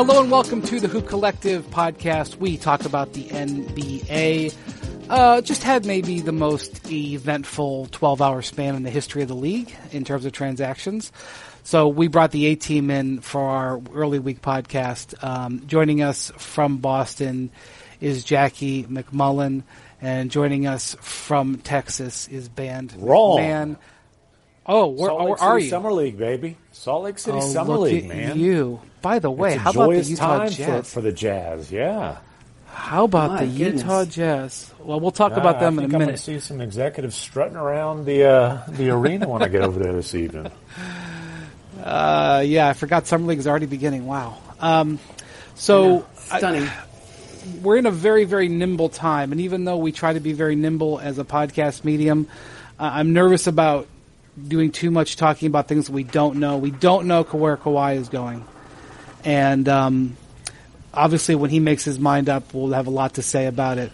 Hello and welcome to the Hoop Collective podcast. We talk about the NBA. Just had maybe the most eventful 12-hour span in the history of the league in terms of transactions. So we brought the A-team in for our early week podcast. Joining us from Boston is Jackie McMullen, and joining us from Texas is Band Wrong. Man. Oh, where are you? Summer League, baby. Salt Lake City Summer League, man. You. By the way, it's how about the Utah Jazz? For the Jazz, yeah. How about the Utah Jazz? Well, we'll talk about them in a minute. I'm going to see some executives strutting around the arena when I get over there this evening. Yeah, I forgot Summer League is already beginning. Wow. Stunning. We're in a very, very nimble time, and even though we try to be very nimble as a podcast medium, I'm nervous about doing too much talking about things we don't know. We don't know where Kawhi is going. And obviously when he makes his mind up, we'll have a lot to say about it.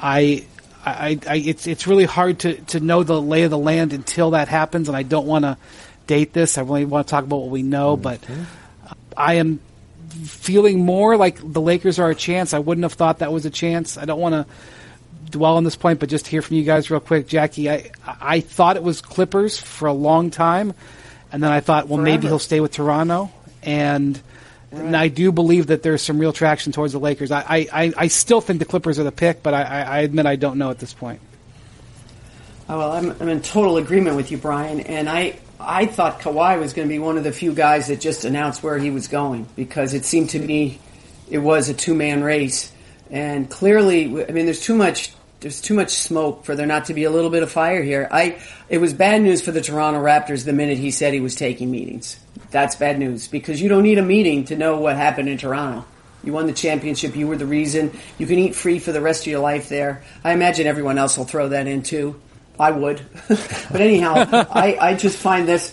It's really hard to know the lay of the land until that happens, and I don't want to date this. I really want to talk about what we know, but I am feeling more like the Lakers are a chance. I wouldn't have thought that was a chance. I don't want to dwell on this point, but just hear from you guys real quick. Jackie, I thought it was Clippers for a long time, and then I thought, well, maybe he'll stay with Toronto, and I do believe that there's some real traction towards the Lakers. I still think the Clippers are the pick, but I admit I don't know at this point. Oh, well, I'm in total agreement with you, Brian, and I thought Kawhi was going to be one of the few guys that just announced where he was going, because it seemed to me it was a two-man race. And clearly, I mean, there's too much smoke for there not to be a little bit of fire here. It was bad news for the Toronto Raptors the minute he said he was taking meetings. That's bad news, because you don't need a meeting to know what happened in Toronto. You won the championship. You were the reason. You can eat free for the rest of your life there. I imagine everyone else will throw that in too. I would. But anyhow, I just find this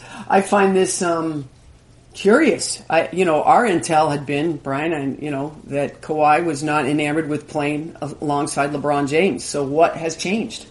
curious. Our intel had been, Brian, that Kawhi was not enamored with playing alongside LeBron James. So what has changed?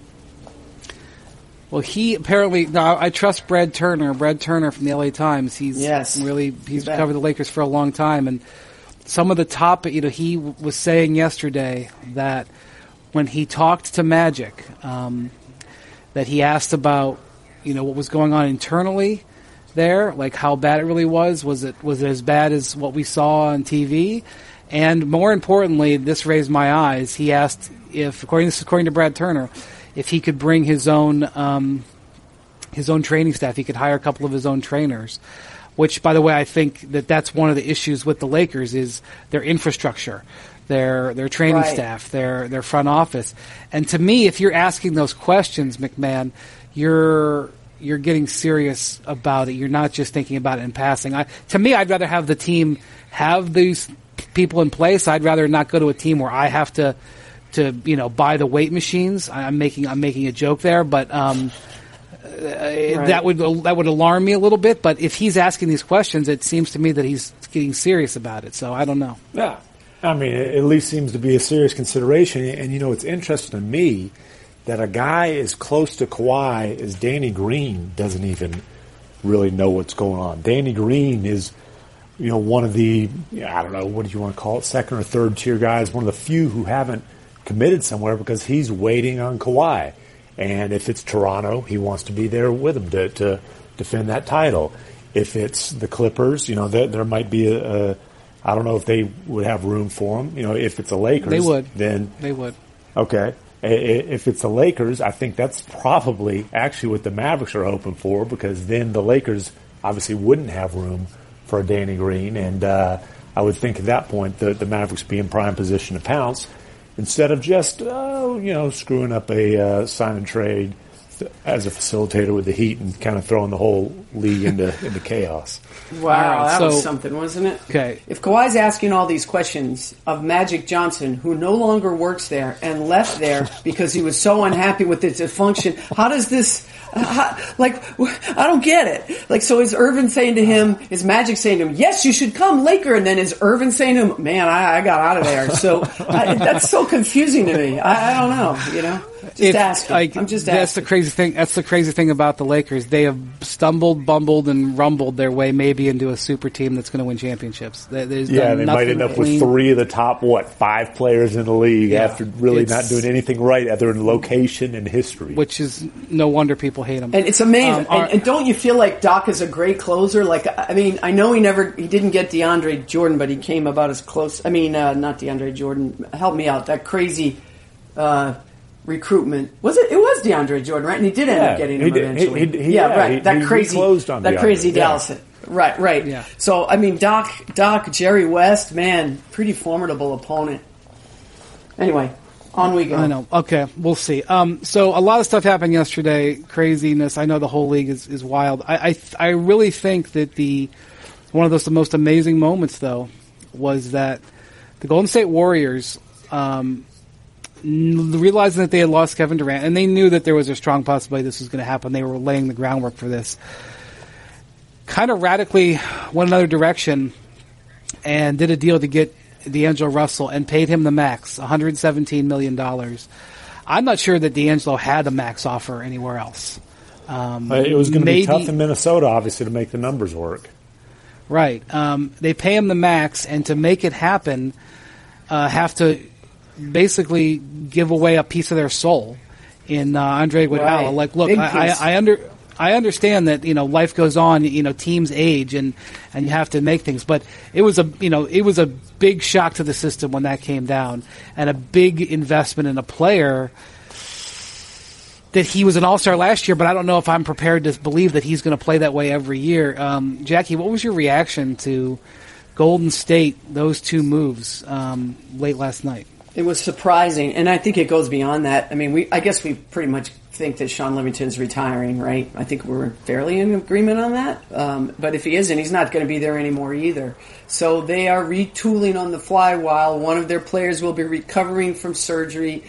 Well, he apparently, now I trust Brad Turner from the LA Times. He's covered the Lakers for a long time, and some of the top, he was saying yesterday that when he talked to Magic, that he asked about, what was going on internally there, like how bad it really was. Was it as bad as what we saw on TV? And more importantly, this raised my eyes. He asked if, according to Brad Turner, if he could bring his own training staff. He could hire a couple of his own trainers, which, by the way, I think that's one of the issues with the Lakers is their infrastructure, their training staff, their front office. And to me, if you're asking those questions, McMahon, you're getting serious about it. You're not just thinking about it in passing. To me, I'd rather have the team have these people in place. I'd rather not go to a team where I have to buy the weight machines. I'm making a joke there, but that would alarm me a little bit. But if he's asking these questions, it seems to me that he's getting serious about it. So I don't know. Yeah, I mean, it at least seems to be a serious consideration. And it's interesting to me that a guy as close to Kawhi as Danny Green doesn't even really know what's going on. Danny Green is, one of the, I don't know, what do you want to call it, second or third tier guys, one of the few who haven't committed somewhere because he's waiting on Kawhi. And if it's Toronto, he wants to be there with him to defend that title. If it's the Clippers, there might be I don't know if they would have room for him. If it's the Lakers, they would. Then they would. Okay. If it's the Lakers, I think that's probably actually what the Mavericks are hoping for, because then the Lakers obviously wouldn't have room for a Danny Green, and I would think at that point the Mavericks be in prime position to pounce instead of just screwing up a sign and trade as a facilitator with the Heat and kind of throwing the whole league into chaos. Wow, that was something, wasn't it? Okay. If Kawhi's asking all these questions of Magic Johnson, who no longer works there and left there because he was so unhappy with its dysfunction, how does this Like, I don't get it. Like, so is Irvin saying to him, is Magic saying to him, yes, you should come, Laker? And then is Irvin saying to him, man, I got out of there. So that's so confusing to me. I don't know, you know? Just asking. I'm just asking. That's the crazy thing. That's the crazy thing about the Lakers. They have stumbled, bumbled, and rumbled their way maybe into a super team that's going to win championships. They might end up with 3 of the top, 5 players in the league after really not doing anything right other than location and history. Which is no wonder people hate him. And it's amazing. And don't you feel like Doc is a great closer? Like, I mean, I know he didn't get DeAndre Jordan, but he came about as close. I mean, not DeAndre Jordan. Help me out. That crazy recruitment. It was DeAndre Jordan, right? And he did end up getting him eventually. That crazy Dallas. Right. Yeah. So, I mean, Doc, Jerry West, man, pretty formidable opponent. Anyway, on we go. I know. Okay, we'll see. So a lot of stuff happened yesterday. Craziness. I know the whole league is wild. I really think that one of the most amazing moments, though, was that the Golden State Warriors, realizing that they had lost Kevin Durant, and they knew that there was a strong possibility this was going to happen. They were laying the groundwork for this. Kind of radically went another direction and did a deal to get D'Angelo Russell and paid him the max, $117 million. I'm not sure that D'Angelo had a max offer anywhere else. It was going to be tough in Minnesota, obviously, to make the numbers work. Right. They pay him the max, and to make it happen, have to basically give away a piece of their soul in Andre Iguodala. Right. Like, look, I understand that, life goes on, teams age and you have to make things, but it was a big shock to the system when that came down, and a big investment in a player that he was an all-star last year, but I don't know if I'm prepared to believe that he's going to play that way every year. Jackie, what was your reaction to Golden State, those 2 moves late last night? It was surprising, and I think it goes beyond that. I mean, I guess we pretty much think that Sean Livingston's retiring, right? I think we're fairly in agreement on that. But if he isn't, he's not going to be there anymore either. So they are retooling on the fly while one of their players will be recovering from surgery.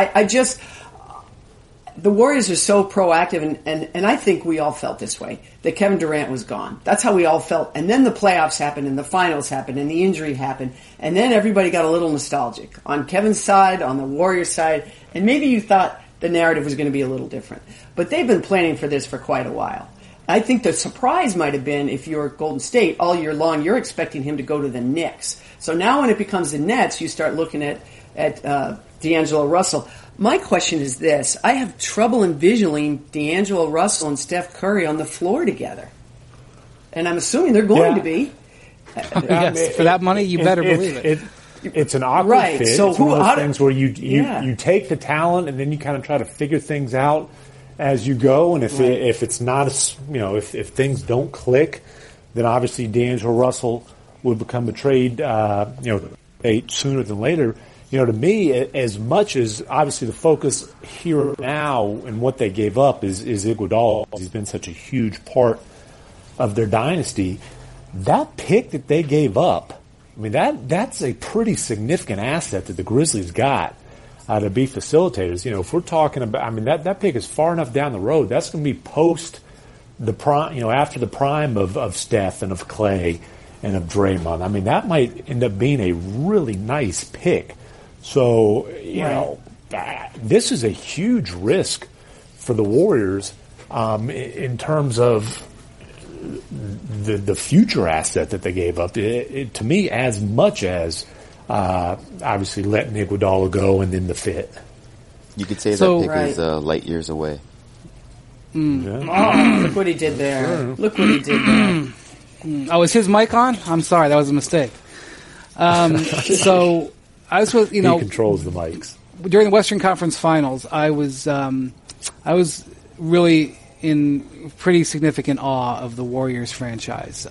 The Warriors are so proactive, and I think we all felt this way, that Kevin Durant was gone. That's how we all felt. And then the playoffs happened, and the finals happened, and the injury happened, and then everybody got a little nostalgic. On Kevin's side, on the Warriors side, and maybe you thought the narrative was going to be a little different. But they've been planning for this for quite a while. I think the surprise might have been, if you're Golden State, all year long, you're expecting him to go to the Knicks. So now when it becomes the Nets, you start looking at D'Angelo Russell. My question is this. I have trouble envisioning D'Angelo Russell and Steph Curry on the floor together. And I'm assuming they're going to be. Yes, for that money, you better believe it. It's an awkward fit. So it's one of those things where you take the talent and then you kind of try to figure things out as you go. And if it's not, if things don't click, then obviously D'Angelo Russell would become a trade, sooner than later. To me, as much as obviously the focus here now and what they gave up is Iguodala. He's been such a huge part of their dynasty. That pick that they gave up, I mean, that's a pretty significant asset that the Grizzlies got to be facilitators. If we're talking about, I mean, that pick is far enough down the road. That's going to be post the prime, after the prime of Steph and of Clay and of Draymond. I mean, that might end up being a really nice pick. So, this is a huge risk for the Warriors in terms of the future asset that they gave up. To me, as much as obviously letting Iguodala go and then the fit. You could say that pick is light years away. Look what he did there. Look what he did there. Oh, is his mic on? I'm sorry, that was a mistake. So I was with, he controls the mics. During the Western Conference Finals, I was really in pretty significant awe of the Warriors franchise.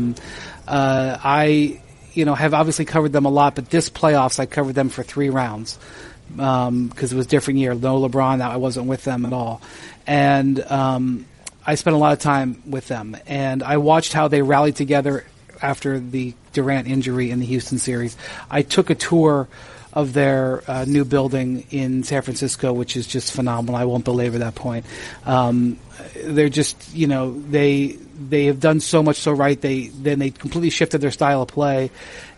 I have obviously covered them a lot, but this playoffs I covered them for 3 rounds because it was a different year. No LeBron, I wasn't with them at all, and I spent a lot of time with them, and I watched how they rallied together after the Durant injury in the Houston series. I took a tour of their new building in San Francisco, which is just phenomenal. I won't belabor that point. They're just, they have done so much so right. They completely shifted their style of play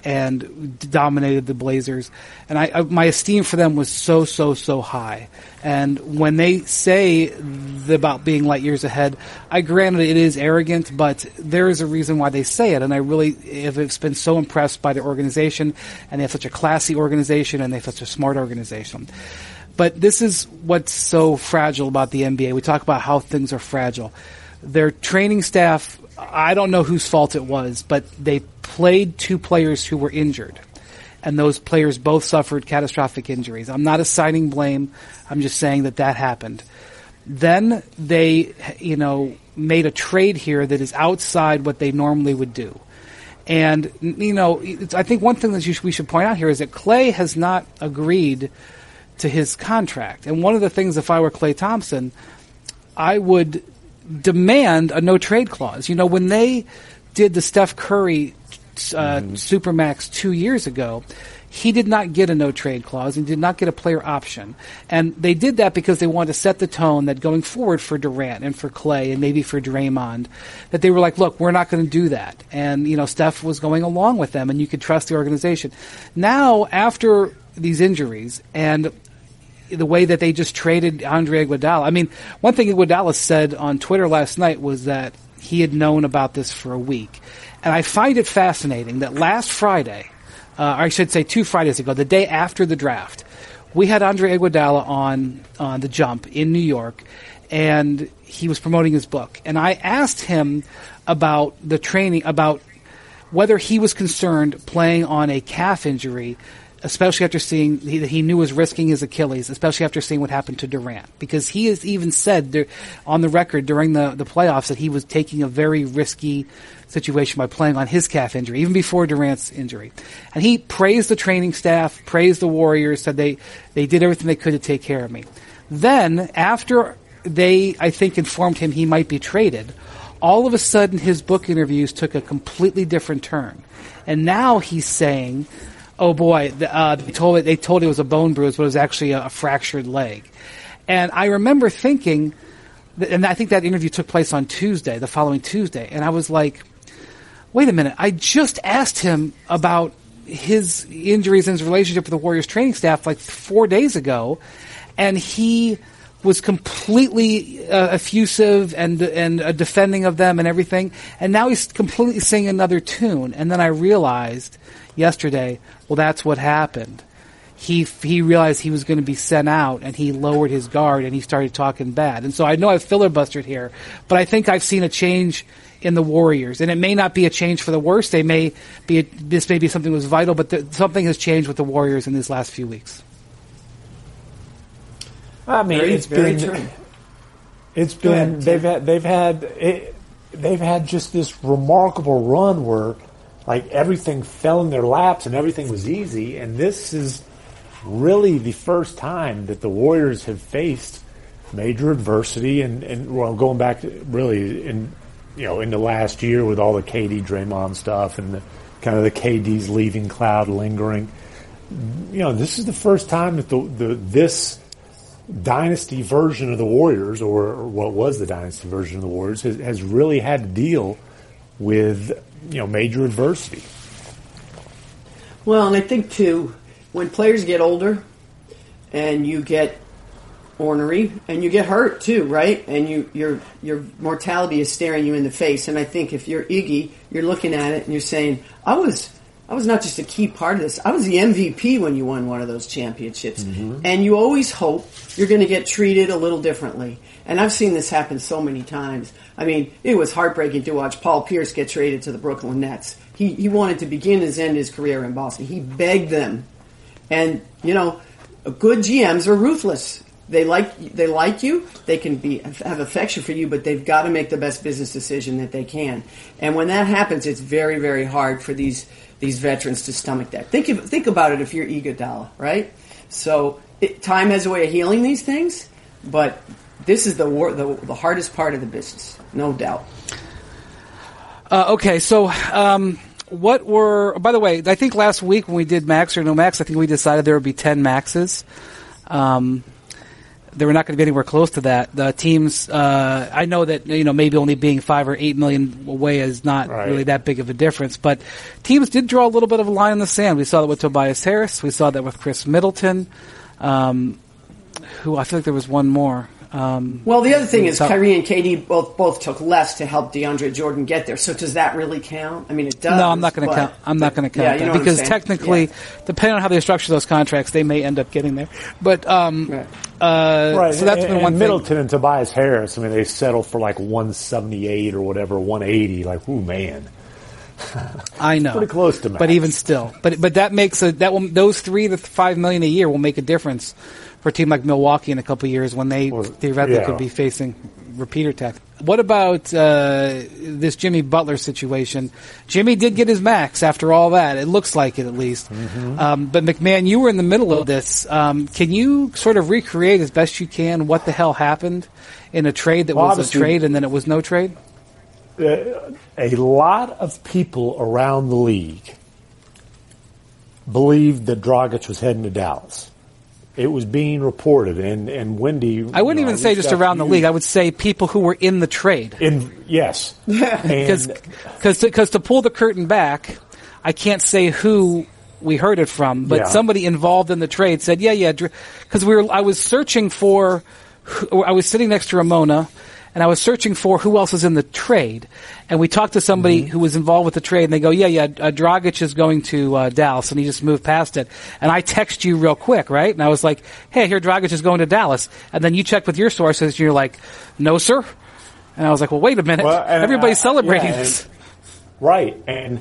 and dominated the Blazers. And my esteem for them was so high. And when they say about being light years ahead, granted it is arrogant, but there is a reason why they say it. And I really have been so impressed by their organization, and they have such a classy organization, and they have such a smart organization. But this is what's so fragile about the NBA. We talk about how things are fragile. Their training staff, I don't know whose fault it was, but they played 2 players who were injured. And those players both suffered catastrophic injuries. I'm not assigning blame. I'm just saying that happened. Then they, made a trade here that is outside what they normally would do. And, I think one thing that we should point out here is that Klay has not agreed to his contract. And one of the things, if I were Klay Thompson, I would demand a no-trade clause. When they did the Steph Curry Supermax 2 years ago, he did not get a no-trade clause and did not get a player option. And they did that because they wanted to set the tone that going forward for Durant and for Klay and maybe for Draymond, that they were like, look, we're not going to do that. And, Steph was going along with them, and you could trust the organization. Now, after these injuries and the way that they just traded Andre Iguodala. One thing Iguodala said on Twitter last night was that he had known about this for a week. And I find it fascinating that last Friday, or I should say 2 Fridays ago, the day after the draft, we had Andre Iguodala on The Jump in New York, and he was promoting his book. And I asked him about the training, about whether he was concerned playing on a calf injury, especially after seeing that he knew was risking his Achilles, especially after seeing what happened to Durant. Because he has even said on the record during the playoffs that he was taking a very risky situation by playing on his calf injury, even before Durant's injury. And he praised the training staff, praised the Warriors, said they did everything they could to take care of me. Then, after they, I think, informed him he might be traded, all of a sudden his book interviews took a completely different turn. And now he's saying, oh boy, they told it was a bone bruise, but it was actually a fractured leg. And I remember thinking, and I think that interview took place on Tuesday, the following Tuesday, and I was like, wait a minute, I just asked him about his injuries and his relationship with the Warriors training staff like 4 days ago, and he was completely effusive and defending of them and everything, and now he's completely singing another tune. And then I realized yesterday, well, that's what happened. He realized he was going to be sent out, and he lowered his guard, and he started talking bad. And so I know I've filibustered here, but I think I've seen a change in the Warriors, and it may not be a change for the worse. This may be something that was vital, but something has changed with the Warriors in these last few weeks. It's been they've had just this remarkable run where like everything fell in their laps and everything was easy, and this is really the first time that the Warriors have faced major adversity and well, going back to really in the last year with all the KD Draymond stuff and the kind of the KD's leaving cloud lingering. This is the first time that this dynasty version of the Warriors, or what was the dynasty version of the Warriors, has really had to deal with major adversity. Well, and I think too, when players get older and you get ornery and you get hurt too, right? And your mortality is staring you in the face. And I think if you're Iggy, you're looking at it and you're saying, I was not just a key part of this. I was the MVP when you won one of those championships. Mm-hmm. And you always hope you're going to get treated a little differently. And I've seen this happen so many times. It was heartbreaking to watch Paul Pierce get traded to the Brooklyn Nets. He wanted to begin and end his career in Boston. He begged them. And, good GMs are ruthless. They like you. They can have affection for you, but they've got to make the best business decision that they can. And when that happens, it's very, very hard for these veterans to stomach that. Think about it if you're Iguodala, right? So time has a way of healing these things, but this is the hardest part of the business, no doubt. Okay, so What were? By the way, I think last week when we did max or no max, I think we decided there would be 10 maxes. They were not going to be anywhere close to that. The teams, I know that maybe only being 5 or 8 million away is not really that big of a difference, but teams did draw a little bit of a line in the sand. We saw that with Tobias Harris. We saw that with Chris Middleton. Who I feel like there was one more. Well, the other thing is Kyrie and KD both took less to help DeAndre Jordan get there. So does that really count? I mean, it does. No, I'm not going to count. I'm not going to count that because technically, depending on how they structure those contracts, they may end up getting there. But So that's been one thing. Middleton and Tobias Harris. I mean, they settled for like 178 or whatever, 180. Like, ooh, man. I know, pretty close to max. But even still, but that makes those $3 to $5 million a year will make a difference for a team like Milwaukee in a couple of years when they theoretically could be facing repeater tax. What about this Jimmy Butler situation? Jimmy did get his max after all that. It looks like it, at least. Mm-hmm. But McMahon, you were in the middle of this. Can you sort of recreate as best you can what the hell happened in a trade that was a trade and then it was no trade? A lot of people around the league believed that Dragic was heading to Dallas. It was being reported, and Wendy... I wouldn't even say just around the league. I would say people who were in the trade. Yes. Because to pull the curtain back, I can't say who we heard it from, but somebody involved in the trade said, because I was searching for... I was sitting next to Ramona, and I was searching for who else is in the trade. And we talked to somebody who was involved with the trade, and they go, Dragic is going to Dallas, and he just moved past it. And I text you real quick, right? And I was like, hey, I hear Dragic is going to Dallas. And then you check with your sources, and you're like, no, sir. And I was like, well, wait a minute. Well, everybody's celebrating this. Right. And,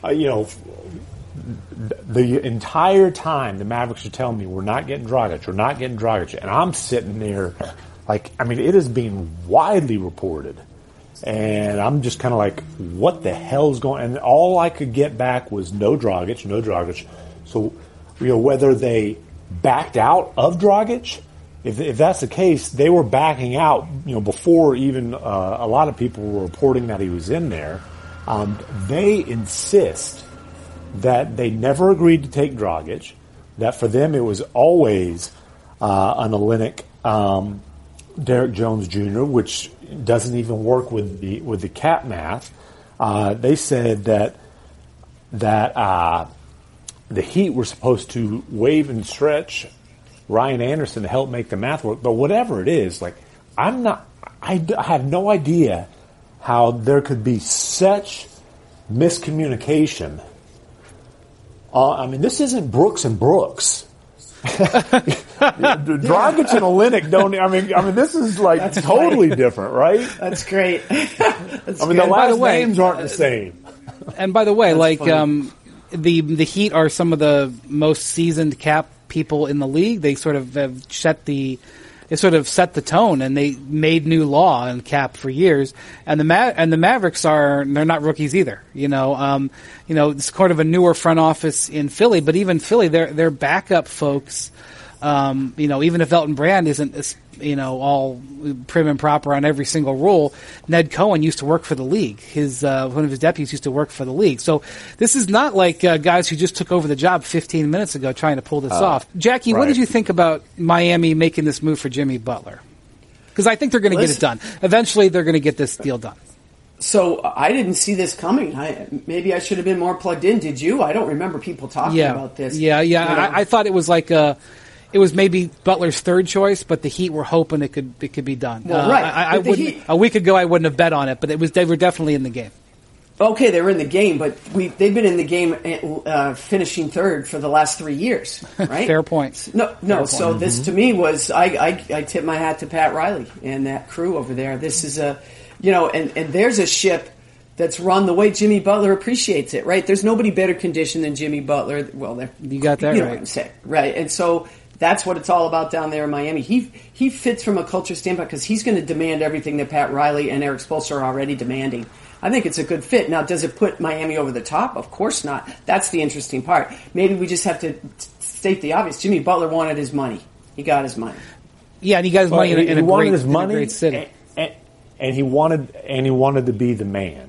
the entire time the Mavericks are telling me we're not getting Dragic. And I'm sitting there it is being widely reported. And I'm just kind of like, what the hell's going on? And all I could get back was no Dragic. So, whether they backed out of Dragic, if that's the case, they were backing out, before even a lot of people were reporting that he was in there. They insist that they never agreed to take Dragic, that for them it was always an Olynyk, Derek Jones Jr., which doesn't even work with the cap math. They said that the Heat were supposed to waive and stretch Ryan Anderson to help make the math work. But whatever it is, I have no idea how there could be such miscommunication. This isn't Brooks and Brooks. Dragic and Olynyk don't. This is That's totally different, right? That's great. The last names aren't the same. And by the way, the Heat are some of the most seasoned cap people in the league. They sort of have set the tone, and they made new law in cap for years. And the Mavericks they're not rookies either. It's kind of a newer front office in Philly, but even Philly, their backup folks, even if Elton Brand isn't, all prim and proper on every single rule, Ned Cohen used to work for the league. One of his deputies used to work for the league. So this is not like guys who just took over the job 15 minutes ago trying to pull this off. Jackie, what did you think about Miami making this move for Jimmy Butler? Because I think they're going to get it done. Eventually, they're going to get this deal done. So I didn't see this coming. Maybe I should have been more plugged in. Did you? I don't remember people talking about this. Yeah. I thought it was it was maybe Butler's third choice, but the Heat were hoping it could be done. Well, right. A week ago, I wouldn't have bet on it, but they were definitely in the game. Okay, they were in the game, but they've been in the game finishing third for the last 3 years, right? Fair point. No. Fair so point. This to me was I tip my hat to Pat Riley and that crew over there. This is and there's a ship that's run the way Jimmy Butler appreciates it, right? There's nobody better conditioned than Jimmy Butler. Well, you got that right. You know what I'm saying, right? And so that's what it's all about down there in Miami. He fits from a culture standpoint because he's going to demand everything that Pat Riley and Eric Spoelstra are already demanding. I think it's a good fit. Now, does it put Miami over the top? Of course not. That's the interesting part. Maybe we just have to state the obvious. Jimmy Butler wanted his money. He got his money. Yeah, and he got his money in a great city. And he wanted to be the man.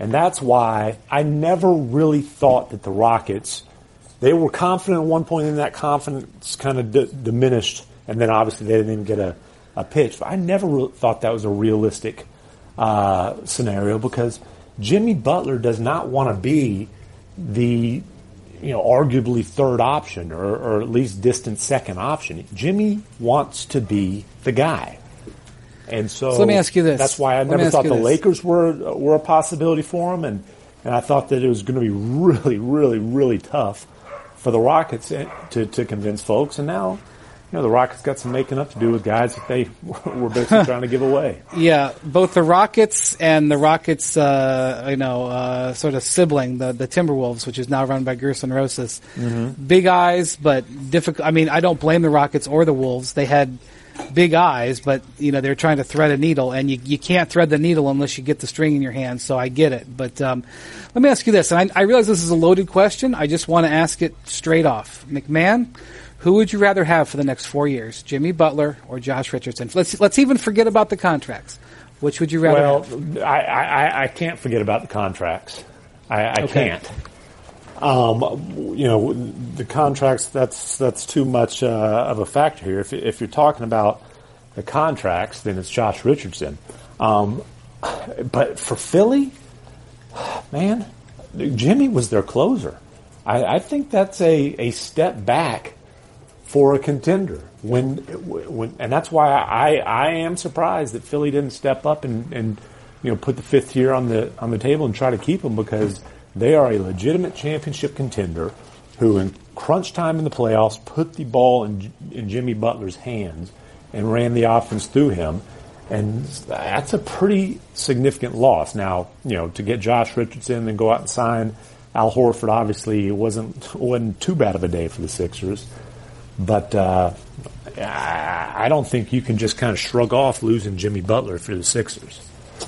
And that's why I never really thought that the Rockets, they were confident at one point, and that confidence kind of diminished, and then obviously they didn't even get a pitch. But I never thought that was a realistic scenario, because Jimmy Butler does not want to be the arguably third option or at least distant second option. Jimmy wants to be the guy. And so let me ask you this. That's why I never thought the Lakers were a possibility for him, and I thought that it was going to be really, really, really tough for the Rockets to convince folks. And now, the Rockets got some making up to do with guys that they were basically trying to give away. Yeah, both the Rockets and the Rockets, sort of sibling, the Timberwolves, which is now run by Gerson Rosas. Mm-hmm. Big eyes, but difficult. I mean, I don't blame the Rockets or the Wolves. They had big eyes, but they're trying to thread a needle, and you can't thread the needle unless you get the string in your hand. So I get it, but let me ask you this, and I realize this is a loaded question. I just want to ask it straight off. McMahon, who would you rather have for the next 4 years, Jimmy Butler or Josh Richardson? Let's even forget about the contracts. Which would you rather have? I can't forget about the contracts. I can't. The contracts, that's too much of a factor here. If you're talking about the contracts, then it's Josh Richardson. But for Philly, man, Jimmy was their closer. I think that's a step back for a contender. When and that's why I am surprised that Philly didn't step up and put the fifth year on the table and try to keep him, because they are a legitimate championship contender who, in crunch time in the playoffs, put the ball in Jimmy Butler's hands and ran the offense through him. And that's a pretty significant loss. Now, to get Josh Richardson and go out and sign Al Horford, obviously it wasn't too bad of a day for the Sixers. But I don't think you can just kind of shrug off losing Jimmy Butler for the Sixers.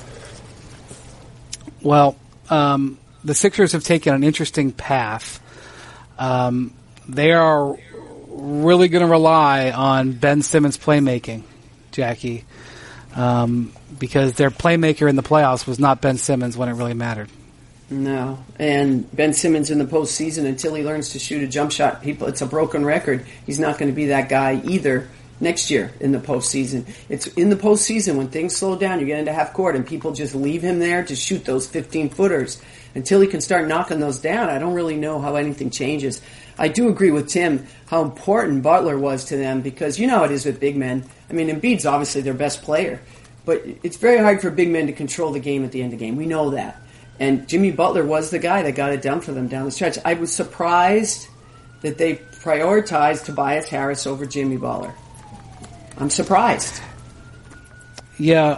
Well, the Sixers have taken an interesting path. They are really going to rely on Ben Simmons' playmaking, Jackie, because their playmaker in the playoffs was not Ben Simmons when it really mattered. No, and Ben Simmons in the postseason, until he learns to shoot a jump shot, it's a broken record. He's not going to be that guy either next year in the postseason. It's in the postseason when things slow down, you get into half court, and people just leave him there to shoot those 15-footers. Until he can start knocking those down, I don't really know how anything changes. I do agree with Tim how important Butler was to them, because you know how it is with big men. I mean, Embiid's obviously their best player, but it's very hard for big men to control the game at the end of the game. We know that. And Jimmy Butler was the guy that got it done for them down the stretch. I was surprised that they prioritized Tobias Harris over Jimmy Butler. I'm surprised. Yeah,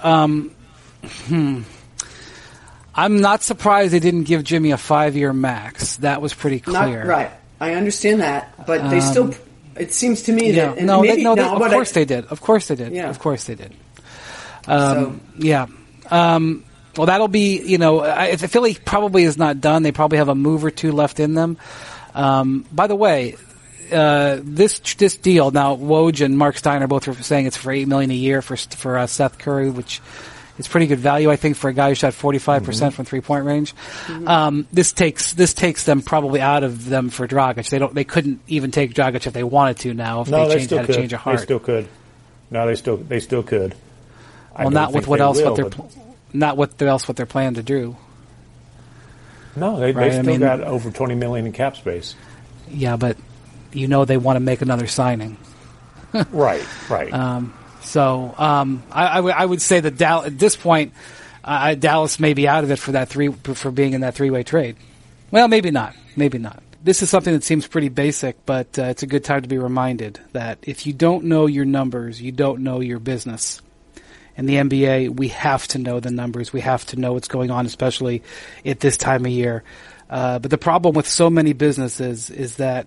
I'm not surprised they didn't give Jimmy a 5-year max. That was pretty clear. Right. I understand that, but they still. It seems to me that of course they did. Of course they did. Yeah. Of course they did. Yeah. Well, that'll be, if Philly probably is not done, they probably have a move or two left in them. By the way, this deal now, Woj and Mark Steiner both are saying it's for $8 million a year for Seth Curry, which is pretty good value, I think, for a guy who shot 45% from 3-point range. Mm-hmm. This takes them probably out of them for Dragic. They couldn't even take Dragic if they wanted to now. If they had a change of heart, they still could. No, they still could. Well, not with what else what they're planning to do. No, they still got over $20 million in cap space. Yeah, but they want to make another signing. Right. So I would say that at this point, Dallas may be out of it for being in that three-way trade. Well, maybe not. This is something that seems pretty basic, but it's a good time to be reminded that if you don't know your numbers, you don't know your business. In the NBA, we have to know the numbers. We have to know what's going on, especially at this time of year. But the problem with so many businesses is that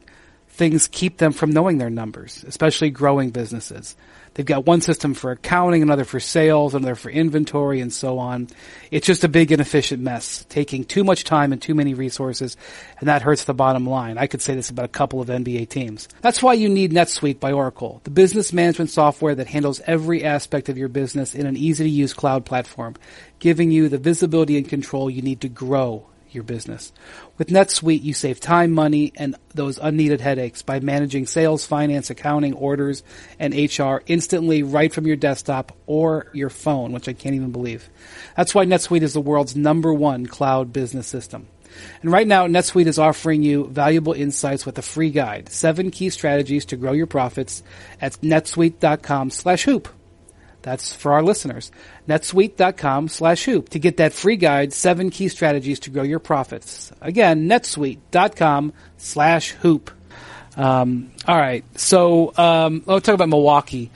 things keep them from knowing their numbers, especially growing businesses. They've got one system for accounting, another for sales, another for inventory, and so on. It's just a big inefficient mess, taking too much time and too many resources, and that hurts the bottom line. I could say this about a couple of NBA teams. That's why you need NetSuite by Oracle, the business management software that handles every aspect of your business in an easy-to-use cloud platform, giving you the visibility and control you need to grow your business. With NetSuite, you save time, money, and those unneeded headaches by managing sales, finance, accounting, orders, and HR instantly right from your desktop or your phone, which I can't even believe. That's why NetSuite is the world's #1 cloud business system. And right now, NetSuite is offering you valuable insights with a free guide, 7 key strategies to grow your profits at netsuite.com/hoop. That's for our listeners. netsuite.com/hoop to get that free guide, 7 key strategies to grow your profits. Again, netsuite.com/hoop. All right. So, let's talk about Milwaukee.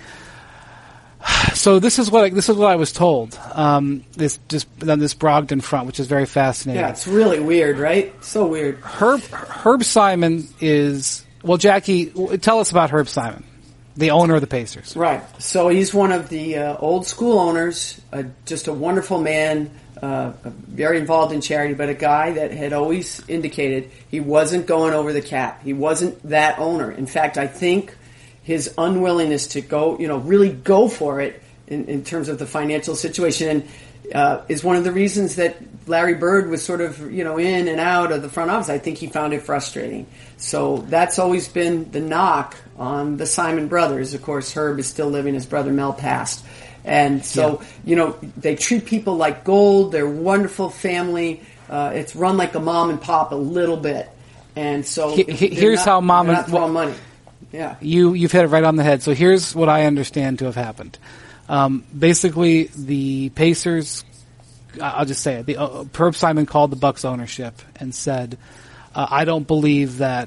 So this is what I was told. This Brogdon front, which is very fascinating. Yeah, it's really weird, right? So weird. Herb Simon is, well, Jackie, tell us about Herb Simon, the owner of the Pacers. Right. So he's one of the old school owners, just a wonderful man, very involved in charity, but a guy that had always indicated he wasn't going over the cap. He wasn't that owner. In fact, I think his unwillingness to go, really go for it in terms of the financial situation is one of the reasons that Larry Bird was sort of, in and out of the front office. I think he found it frustrating. So that's always been the knock on the Simon brothers. Of course, Herb is still living. His brother Mel passed. And so, they treat people like gold. They're a wonderful family. It's run like a mom and pop a little bit. And so here's how mom and throwing money. Yeah. You've hit it right on the head. So here's what I understand to have happened. Basically, the Pacers, I'll just say it, Herb Simon called the Bucks ownership and said, I don't believe that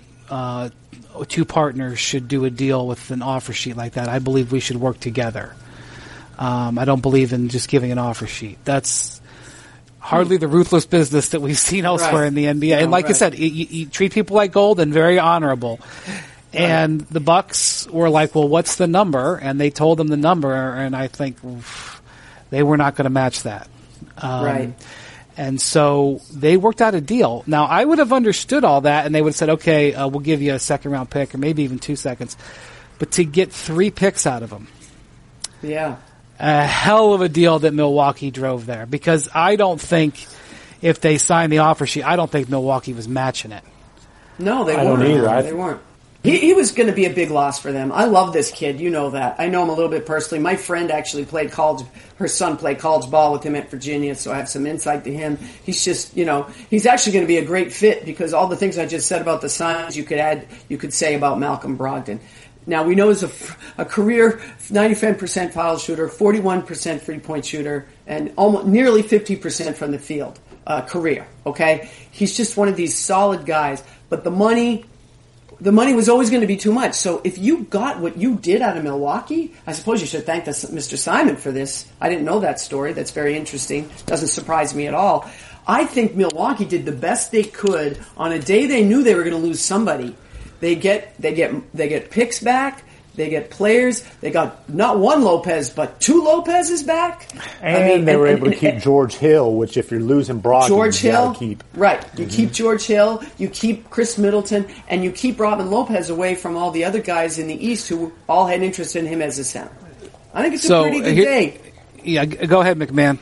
2 partners should do a deal with an offer sheet like that. I believe we should work together. I don't believe in just giving an offer sheet. That's hardly the ruthless business that we've seen elsewhere in the NBA. And like I said, you treat people like gold and very honorable. And the Bucks were like, well, what's the number? And they told them the number, and I think they were not going to match that. Right. And so they worked out a deal. Now, I would have understood all that, and they would have said, okay, we'll give you a second-round pick, or maybe even 2 seconds. But to get 3 picks out of them. Yeah. A hell of a deal that Milwaukee drove there. Because I don't think, if they signed the offer sheet, I don't think Milwaukee was matching it. No, they weren't. I don't either. They weren't. He was going to be a big loss for them. I love this kid. You know that. I know him a little bit personally. My friend actually her son played college ball with him at Virginia, so I have some insight to him. He's just, he's actually going to be a great fit because all the things I just said about the Suns, you could say about Malcolm Brogdon. Now, we know he's a career 95% foul shooter, 41% three-point shooter, and almost nearly 50% from the field career, okay? He's just one of these solid guys, but the money was always going to be too much. So if you got what you did out of Milwaukee, I suppose you should thank Mr. Simon for this. I didn't know that story. That's very interesting. Doesn't surprise me at all. I think Milwaukee did the best they could on a day they knew they were going to lose somebody. They get picks back. They get players. They got not one Lopez, but 2 Lopez's back. And they were able to keep George Hill, which if you're losing Brogdon, you got to keep. Right. You keep George Hill, you keep Chris Middleton, and you keep Robin Lopez away from all the other guys in the East who all had interest in him as a center. I think it's a pretty good day. Yeah, go ahead, McMahon.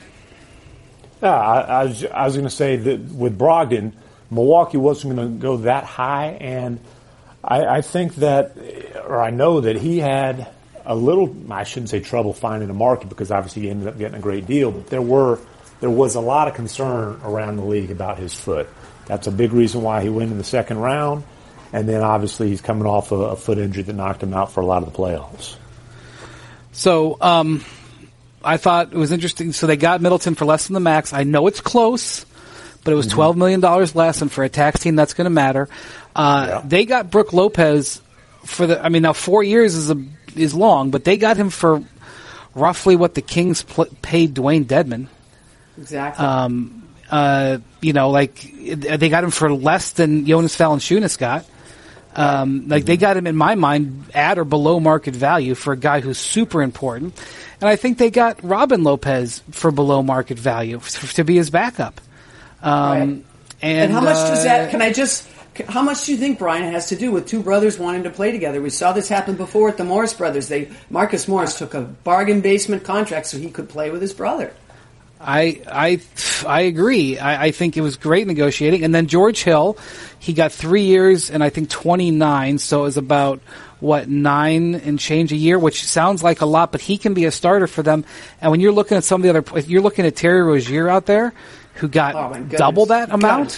I was going to say that with Brogdon, Milwaukee wasn't going to go that high, and I think that, or I know that he had a little, I shouldn't say trouble finding a market because obviously he ended up getting a great deal, but there was a lot of concern around the league about his foot. That's a big reason why he went in the second round, and then obviously he's coming off a foot injury that knocked him out for a lot of the playoffs. So, I thought it was interesting. So they got Middleton for less than the max. I know it's close, but it was $12 million less, and for a tax team, that's going to matter. They got Brook Lopez now 4 years is long, but they got him for roughly what the Kings paid Dwayne Dedmon. Exactly. They got him for less than Jonas Valanciunas got. They got him, in my mind, at or below market value for a guy who's super important. And I think they got Robin Lopez for below market value to be his backup. Right. And how much does that, how much do you think, Brian, it has to do with two brothers wanting to play together? We saw this happen before at the Morris brothers. Marcus Morris took a bargain basement contract so he could play with his brother. I agree. I think it was great negotiating. And then George Hill, he got 3 years and I think 29, so it was about, 9 and change a year, which sounds like a lot, but he can be a starter for them. And when you're looking at some of the other, if you're looking at Terry Rozier out there, who got double that amount,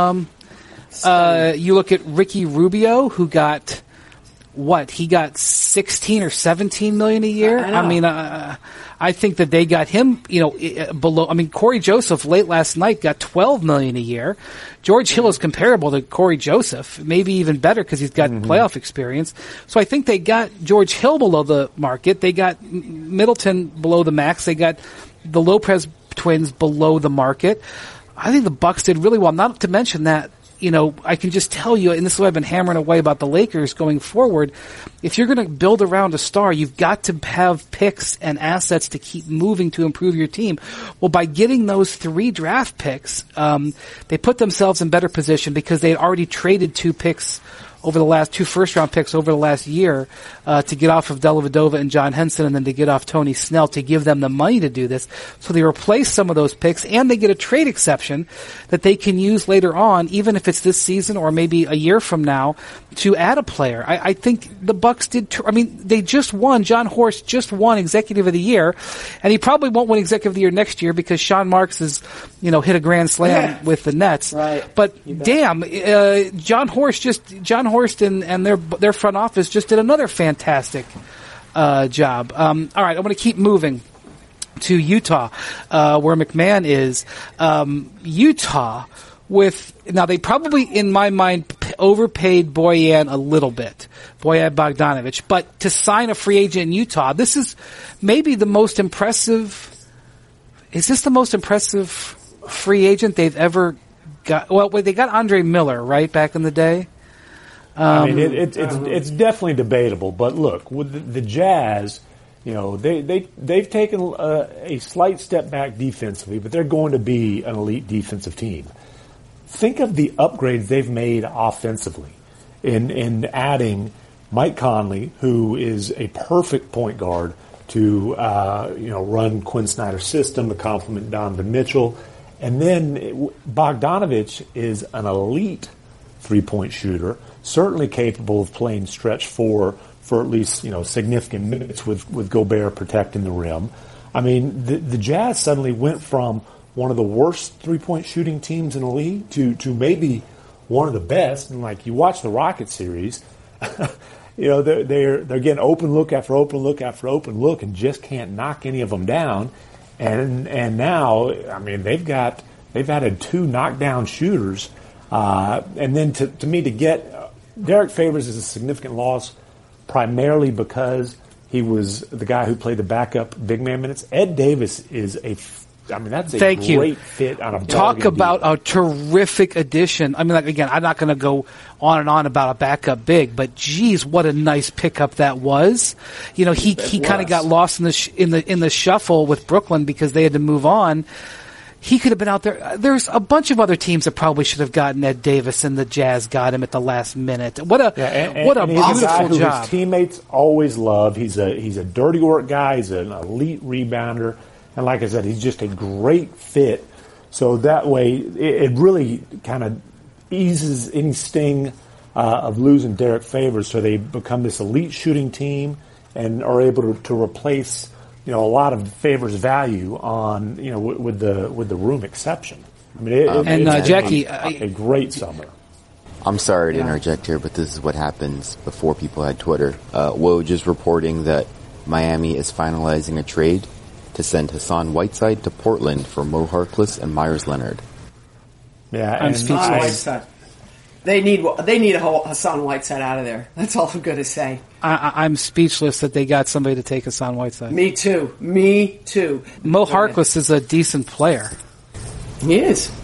you look at Ricky Rubio, who got he got 16 or 17 million a year. I think that they got him, below. I mean, Corey Joseph late last night got 12 million a year. George Hill is comparable to Corey Joseph, maybe even better because he's got playoff experience. So I think they got George Hill below the market. They got Middleton below the max. They got the Lopez twins below the market. I think the Bucks did really well. Not to mention that, I can just tell you, and this is what I've been hammering away about the Lakers going forward, if you're going to build around a star, you've got to have picks and assets to keep moving to improve your team. Well, by getting those 3 draft picks, they put themselves in better position because they had already traded 2 first-round picks over the last year to get off of Dellavedova and John Henson, and then to get off Tony Snell to give them the money to do this. So they replace some of those picks, and they get a trade exception that they can use later on, even if it's this season or maybe a year from now, to add a player. I think the Bucks did. They just won. John Horst just won Executive of the Year, and he probably won't win Executive of the Year next year because Sean Marks has, hit a grand slam with the Nets. Right. But damn, John Horst and their front office just did another fantastic job. All right, I'm going to keep moving to Utah, where McMahon is. Utah now they probably, in my mind, overpaid Bojan a little bit, Bojan Bogdanović, but to sign a free agent in Utah, this is maybe the most impressive. Is this the most impressive free agent they've ever got? Well, they got Andre Miller, right, back in the day. It's definitely debatable, but look, with the Jazz, they've taken a slight step back defensively, but they're going to be an elite defensive team. Think of the upgrades they've made offensively in adding Mike Conley, who is a perfect point guard to run Quinn Snyder's system to complement Donovan Mitchell, and then Bogdanović is an elite 3-point shooter. Certainly capable of playing stretch for at least, significant minutes with Gobert protecting the rim. I mean, the Jazz suddenly went from one of the worst 3-point shooting teams in the league to maybe one of the best. And like, you watch the Rocket series, they're getting open look after open look after open look and just can't knock any of them down. And now, they've added 2 knockdown shooters. And then to me, to get Derek Favors is a significant loss, primarily because he was the guy who played the backup big man minutes. Ed Davis is that's a great fit on a talk about a terrific addition. Again, I'm not going to go on and on about a backup big, but geez, what a nice pickup that was. He kind of got lost in the shuffle with Brooklyn because they had to move on. He could have been out there. There's a bunch of other teams that probably should have gotten Ed Davis, and the Jazz got him at the last minute. What a beautiful job! His teammates always love. He's a dirty work guy. He's an elite rebounder, and like I said, he's just a great fit. So that way, it really kind of eases any sting of losing Derek Favors. So they become this elite shooting team and are able to replace a lot of Favors' value on, with the room exception. It's Jackie, a great summer. I'm sorry to interject here, but this is what happens before people had Twitter. Woj is reporting that Miami is finalizing a trade to send Hassan Whiteside to Portland for Mo Harkless and Myers Leonard. Yeah, I'm speechless. They need a Hassan Whiteside out of there. That's all I'm going to say. I'm speechless that they got somebody to take Hassan Whiteside. Me too. Mo Harkless is a decent player. He is.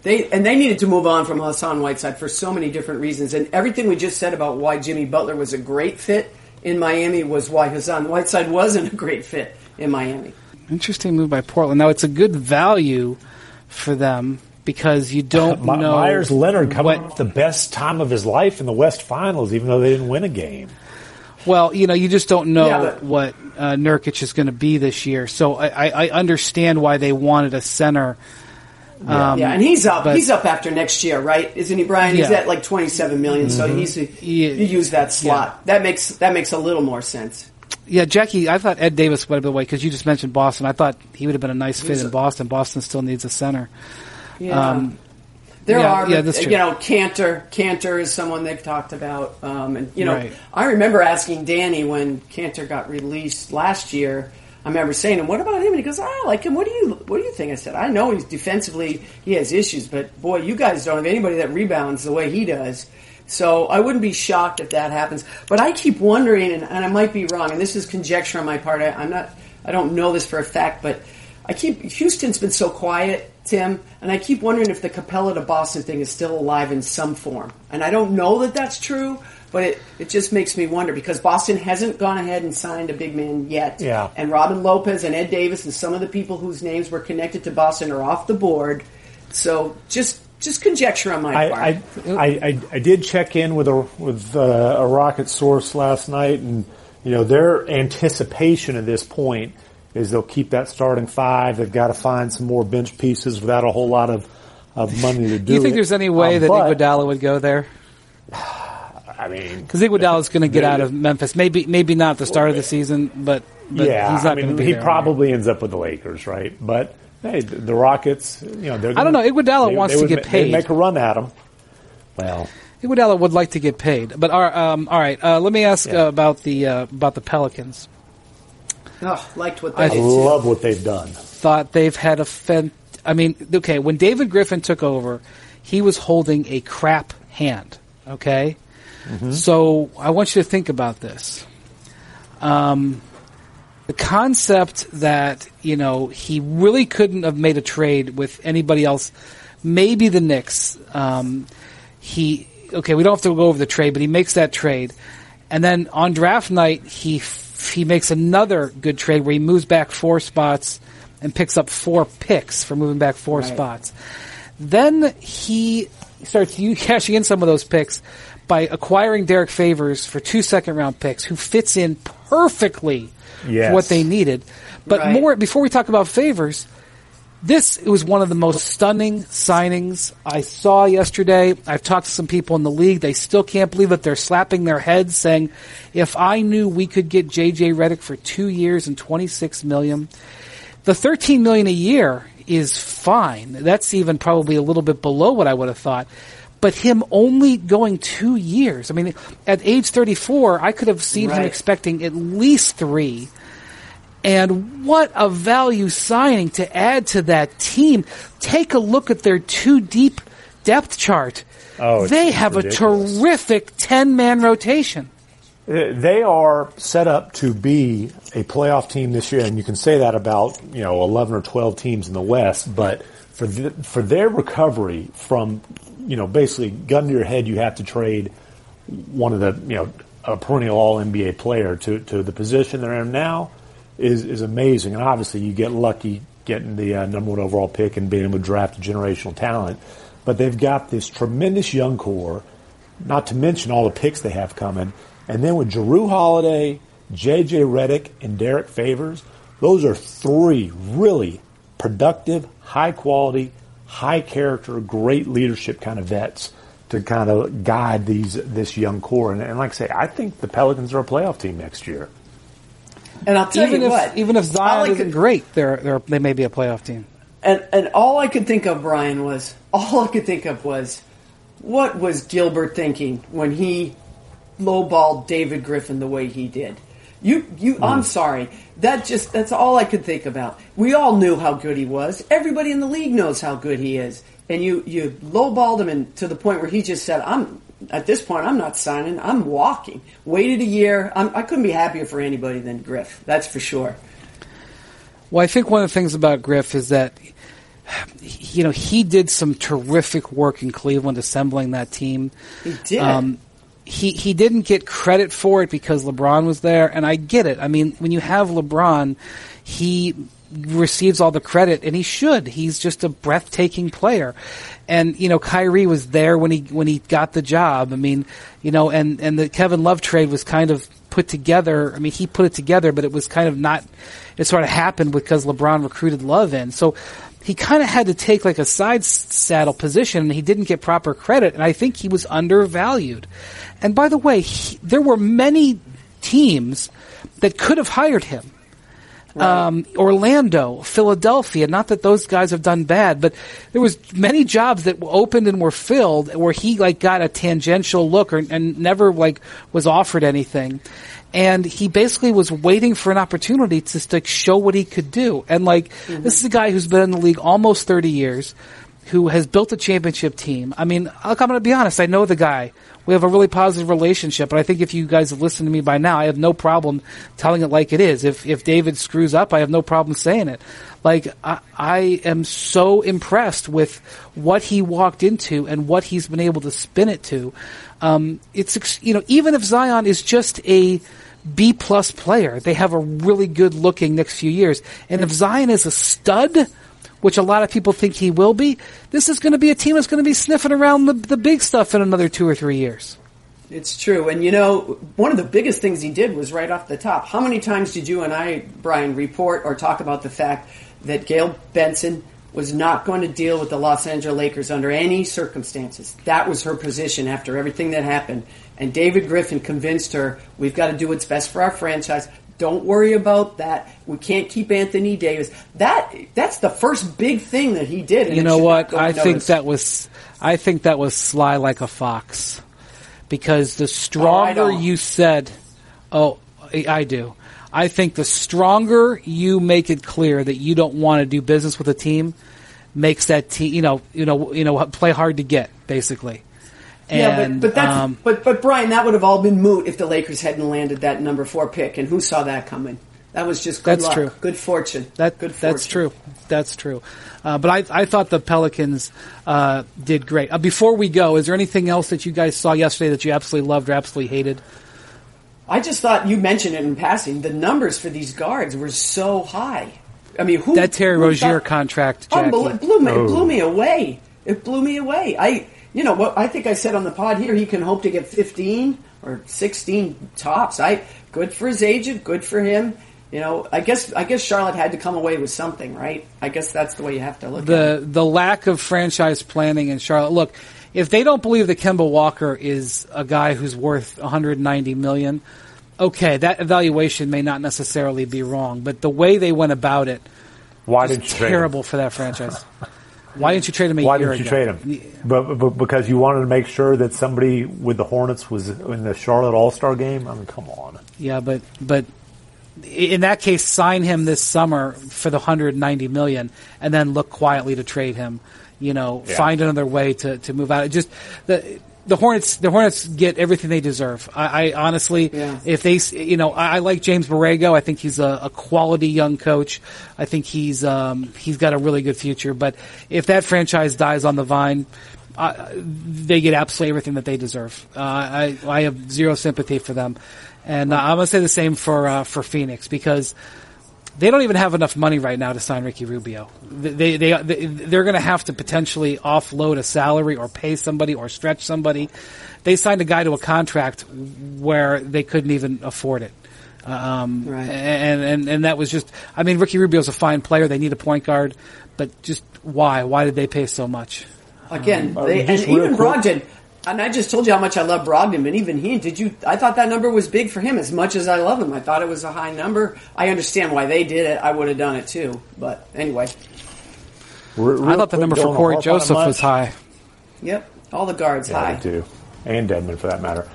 They needed to move on from Hassan Whiteside for so many different reasons. And everything we just said about why Jimmy Butler was a great fit in Miami was why Hassan Whiteside wasn't a great fit in Miami. Interesting move by Portland. Now, it's a good value for them because you don't know. Myers Leonard coming off the best time of his life in the West Finals, even though they didn't win a game. Well, you just don't know what Nurkic is going to be this year. So I understand why they wanted a center. And he's up. He's up after next year, right? Isn't he, Brian? He's at like $27 million, so he needs to use that slot. Yeah. That makes a little more sense. Yeah, Jackie, I thought Ed Davis would have been away because you just mentioned Boston. I thought he would have been a nice fit in Boston. Boston still needs a center. Yeah. That's true. Cantor is someone they've talked about. Right. I remember asking Danny when Cantor got released last year. I remember saying to him, "What about him?" And he goes, "I like him. What do you think?" I said, "I know he's defensively he has issues, but boy, you guys don't have anybody that rebounds the way he does." So I wouldn't be shocked if that happens. But I keep wondering, and I might be wrong, and this is conjecture on my part. I don't know this for a fact, but Houston's been so quiet, Tim, and I keep wondering if the Capella to Boston thing is still alive in some form. And I don't know that that's true. But it just makes me wonder because Boston hasn't gone ahead and signed a big man yet. Yeah. And Robin Lopez and Ed Davis and some of the people whose names were connected to Boston are off the board. So just conjecture on my part. I did check in with a Rocket source last night, and their anticipation at this point is they'll keep that starting five. They've got to find some more bench pieces without a whole lot of money to do. Do you think there's any way that Iguodala would go there? I mean, because Iguodala is going to get out of Memphis. Maybe not at the start of the season, but he's not going to be he there. He probably ends up with the Lakers, right? But hey, the Rockets, they're gonna, I don't know. Iguodala wants to get paid. They make a run at him. Well, Iguodala would like to get paid, but all right. Let me ask about the Pelicans. Liked what they did. I love what they've done. Thought they've had when David Griffin took over, he was holding a crap hand. Okay. Mm-hmm. So I want you to think about this. The concept that, he really couldn't have made a trade with anybody else, maybe the Knicks. We don't have to go over the trade, but he makes that trade. And then on draft night, he makes another good trade where he moves back 4 spots and picks up 4 picks for moving back 4 spots. Then he starts cashing in some of those picks by acquiring Derek Favors for 2 second-round picks, who fits in perfectly for what they needed. But before we talk about Favors, this was one of the most stunning signings I saw yesterday. I've talked to some people in the league. They still can't believe it. They're slapping their heads saying, if I knew we could get J.J. Redick for 2 years and $26 million, the $13 million a year is fine. That's even probably a little bit below what I would have thought. But him only going 2 years. I mean, at age 34, I could have seen him expecting at least 3. And what a value signing to add to that team. Take a look at their 2-deep depth chart. They have ridiculous. A terrific 10-man rotation. They are set up to be a playoff team this year, and you can say that about 11 or 12 teams in the West. But for their recovery from basically gun to your head, you have to trade one of the a perennial All NBA player to the position they're in now is amazing. And obviously, you get lucky getting the number 1 overall pick and being able to draft a generational talent. But they've got this tremendous young core, not to mention all the picks they have coming. And then with Jrue Holiday, J.J. Redick, and Derek Favors, those are 3 really productive, high-quality, high-character, great leadership kind of vets to kind of guide this young core. And like I say, I think the Pelicans are a playoff team next year. And I'll tell you what. Even if Zion isn't great, they may be a playoff team. And all I could think of, Brian, was what was Gilbert thinking when he lowballed David Griffin the way he did? I'm sorry. That's all I could think about. We all knew how good he was. Everybody in the league knows how good he is. And you lowballed him to the point where he just said, at this point, I'm not signing. I'm walking. Waited a year. I couldn't be happier for anybody than Griff. That's for sure. Well, I think one of the things about Griff is that he did some terrific work in Cleveland assembling that team. He did. He didn't get credit for it because LeBron was there, and I get it. I mean, when you have LeBron, he receives all the credit, and he should. He's just a breathtaking player. And, Kyrie was there when he got the job. I mean, and the Kevin Love trade was kind of put together. I mean, he put it together, but it was kind of not, it sort of happened because LeBron recruited Love in. So he kind of had to take like a side saddle position, and he didn't get proper credit, and I think he was undervalued. And by the way, there were many teams that could have hired him. Right. Orlando, Philadelphia, not that those guys have done bad, but there was many jobs that opened and were filled where he got a tangential look and never was offered anything. And he basically was waiting for an opportunity to show what he could do. And this is a guy who's been in the league almost 30 years, who has built a championship team. I mean, I'm going to be honest, I know the guy. We have a really positive relationship, but I think if you guys have listened to me by now, I have no problem telling it like it is. If David screws up, I have no problem saying it. I am so impressed with what he walked into and what he's been able to spin it to. It's even if Zion is just a B+ player, they have a really good looking next few years. And if Zion is a stud, which a lot of people think he will be, this is going to be a team that's going to be sniffing around the big stuff in another 2 or 3 years. It's true. And, one of the biggest things he did was right off the top. How many times did you and I, Brian, report or talk about the fact that Gail Benson was not going to deal with the Los Angeles Lakers under any circumstances? That was her position after everything that happened. And David Griffin convinced her, we've got to do what's best for our franchise. Don't worry about that. We can't keep Anthony Davis. That's the first big thing that he did. And you know what? I think that was sly like a fox, because the stronger you said, I do. I think the stronger you make it clear that you don't want to do business with a team, makes that team, play hard to get, basically. And, but Brian, that would have all been moot if the Lakers hadn't landed that number 4 pick, and who saw that coming? That was just good luck, good fortune. That's true. That's true. But I thought the Pelicans did great. Before we go, is there anything else that you guys saw yesterday that you absolutely loved or absolutely hated? I just thought you mentioned it in passing. The numbers for these guards were so high. I mean, that Terry Rozier contract, Jackie. It blew me away. It blew me away. I think I said on the pod here, he can hope to get 15 or 16 tops. Good for his agent, good for him. I guess Charlotte had to come away with something, right? I guess that's the way you have to look at it. The lack of franchise planning in Charlotte. Look, if they don't believe that Kemba Walker is a guy who's worth $190 million, okay, that evaluation may not necessarily be wrong, but the way they went about it was terrible for that franchise. Why didn't you trade him a year ago? Why didn't you trade him? But because you wanted to make sure that somebody with the Hornets was in the Charlotte All-Star game? I mean, come on. Yeah, but in that case, sign him this summer for the $190 million and then look quietly to trade him. Find another way to move out. Just the Hornets get everything they deserve. I honestly, if they, I like James Borrego. I think he's a quality young coach. I think he's got a really good future. But if that franchise dies on the vine, they get absolutely everything that they deserve. I have zero sympathy for them. And I'm going to say the same for Phoenix, because they don't even have enough money right now to sign Ricky Rubio. They're going to have to potentially offload a salary or pay somebody or stretch somebody. They signed a guy to a contract where they couldn't even afford it. Right. And that was just, Ricky Rubio's a fine player. They need a point guard, but just why? Why did they pay so much? Again, even Brogdon. And I just told you how much I love Brogdon, and even I thought that number was big for him as much as I love him. I thought it was a high number. I understand why they did it. I would have done it too. But anyway. I thought the number for Corey Joseph was high. Yep. All the guards high. They do. And Dedmon for that matter.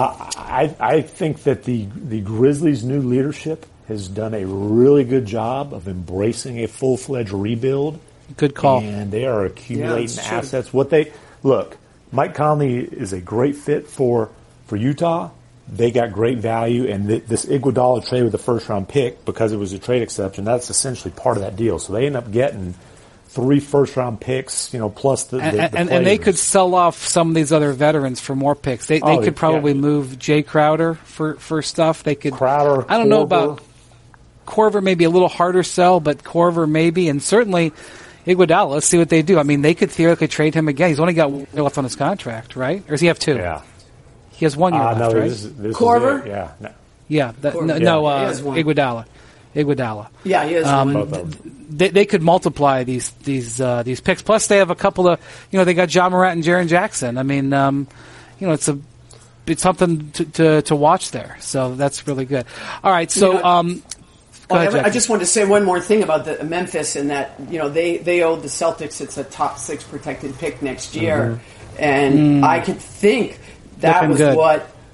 I think that the Grizzlies' new leadership has done a really good job of embracing a full-fledged rebuild. Good call. And they are accumulating assets. Mike Conley is a great fit for Utah. They got great value, and this Iguodala trade with the first-round pick, because it was a trade exception, that's essentially part of that deal. So they end up getting 3 first-round picks, plus the and they could sell off some of these other veterans for more picks. They could probably move Jay Crowder for stuff. They could. Crowder. I don't know about Corver. Maybe a little harder sell, but Corver maybe, and certainly Iguodala. Let's see what they do. I mean, they could theoretically trade him again. He's only got 1 year left on his contract, right? Or does he have 2? Yeah. He has 1 year left, no, right? This Corver? is it. Yeah. No. Yeah. Iguodala. Yeah, he has one. They could multiply these picks. Plus, they have a couple of they got John Morant and Jaren Jackson. I mean, it's something to watch there. So that's really good. All right, so go ahead, I just wanted to say one more thing about the Memphis, and that they owed the Celtics. It's a top 6 protected pick next year, and I could think that was good.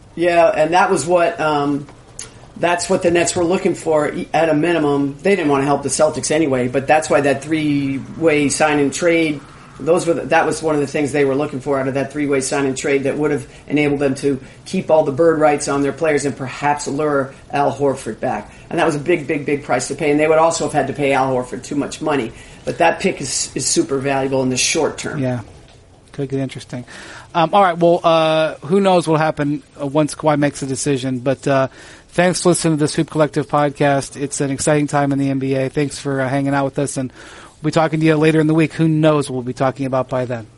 That's what the Nets were looking for at a minimum. They didn't want to help the Celtics anyway, but that's why that 3-way sign and trade. That was one of the things they were looking for out of that 3-way sign and trade that would have enabled them to keep all the bird rights on their players and perhaps lure Al Horford back. And that was a big, big, big price to pay. And they would also have had to pay Al Horford too much money. But that pick is super valuable in the short term. Yeah, could get interesting. All right, well, who knows what will happen once Kawhi makes a decision. But thanks for listening to this Hoop Collective podcast. It's an exciting time in the NBA. Thanks for hanging out with us, and we'll be talking to you later in the week. Who knows what we'll be talking about by then.